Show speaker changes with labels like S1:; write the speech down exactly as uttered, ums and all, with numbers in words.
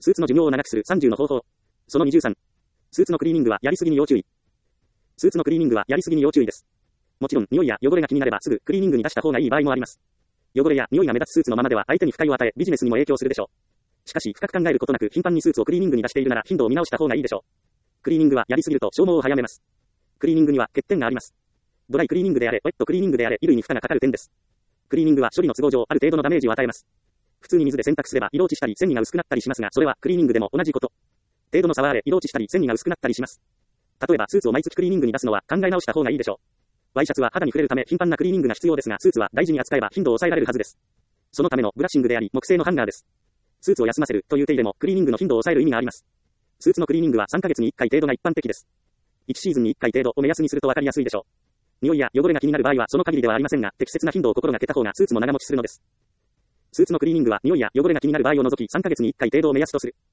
S1: スーツの寿命を長くするさんじゅうの方法。そのにじゅうさん。スーツのクリーニングはやりすぎに要注意。スーツのクリーニングはやりすぎに要注意です。もちろん、匂いや汚れが気になればすぐクリーニングに出した方がいい場合もあります。汚れや匂いが目立つスーツのままでは相手に不快を与え、ビジネスにも影響するでしょう。しかし、深く考えることなく頻繁にスーツをクリーニングに出しているなら頻度を見直した方がいいでしょう。クリーニングはやりすぎると消耗を早めます。クリーニングには欠点があります。ドライクリーニングであれ、ウェットクリーニングであれ、衣類に負荷がかかる点です。クリーニングは処理の都合上、ある程度のダメージを与えます。普通に水で洗濯すれば色落ちしたり、繊維が薄くなったりしますが、それはクリーニングでも同じこと。程度の差はあれ、色落ちしたり、繊維が薄くなったりします。例えば、スーツを毎月クリーニングに出すのは考え直した方がいいでしょう。ワイシャツは肌に触れるため頻繁なクリーニングが必要ですが、スーツは大事に扱えば頻度を抑えられるはずです。そのためのブラッシングであり、木製のハンガーです。スーツを休ませるという手入れもクリーニングの頻度を抑える意味があります。スーツのクリーニングはさんかげつにいっかい程度が一般的です。いちシーズンにいっかい程度を目安にすると分かりやすいでしょう。匂いや汚れが気になる場合はその限りではありませんが、適切な頻度を心がけた方がスーツも長持ちするのです。スーツのクリーニングは匂いや汚れが気になる場合を除きさんかげつにいっかい程度を目安とする。